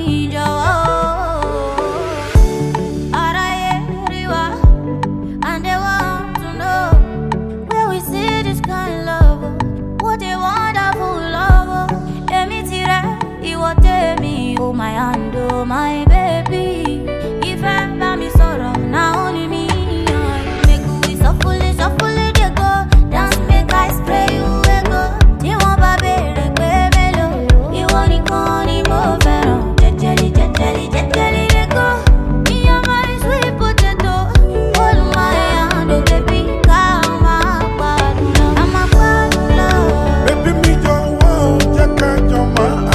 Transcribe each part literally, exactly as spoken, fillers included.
Oh my hand, oh my baby. If ever me sorrow, now only me. Make we so fully, so fully they go. Dance make I spray you ego. You want baby, baby lo. You want it, want it more better. Jejeli, jejeli, jejeli they go. Me and my sweet potato. Hold my hand, oh baby, come on, bad love. I'm a bad love. Baby me don't want, just can't your man.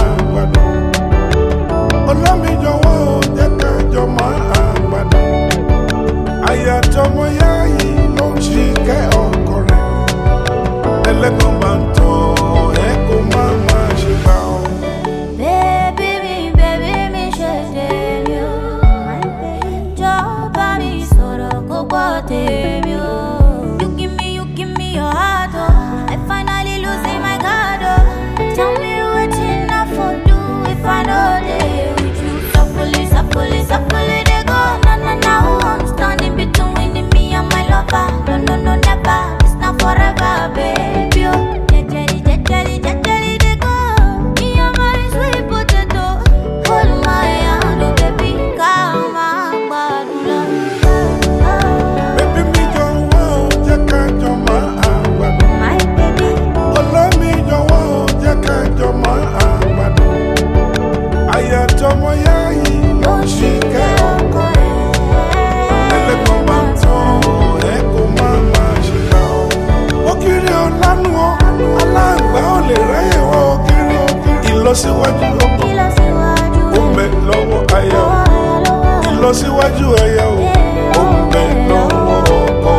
Olami jọ̀wọ́ jẹ́ ká jọ máa gbádùn. Aya tọmọ yá yìí ló ń ṣìkẹ́ ọkọ rẹ̀. Ẹlẹ́gbọ́n bá ń tọ́ ẹ kó má má ṣe bá ọ. Baby mi, baby mi ṣe tèmi o. Jọ̀ọ́ bá mi sọ̀rọ̀ kó gbọ́ tèmi o. You give me, you give me your heart o. I finally losing my guard o. Tell me wetin I for do if I no dey. Fully, so fully they go. Na na na, who wants standing between me and my lover? No no no, never. It's not forever, baby. Oh, jejeli, jejeli, jejeli they go. Me and my sweet potato. Hold my hand, oh baby, come on, bad love. Baby me jọ̀wọ́ jẹ́ ká jọ máa gbádùn. My baby. Olami jọ̀wọ́ jẹ́ ká jọ máa gbádùn. Aya tọmọ yá yìí. Ṣìkẹ́ ọkọ rẹ̀. Ẹlẹ́gbọ́n bá ń tán ẹ kó má má ṣe bá ọ. Ògiri ọ̀lànà ọ, aláǹgbá ò lè ráyè wọ ògiri ògiri. Ìlọsíwájú ọkọ, ó ń bẹ lọ́wọ́ aya o. Ìlọsíwájú aya o, ó ń bẹ lọ́wọ́ ọkọ.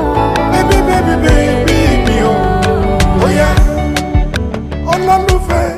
Bébí bébí bébí mi o, ó yá olólùfẹ́.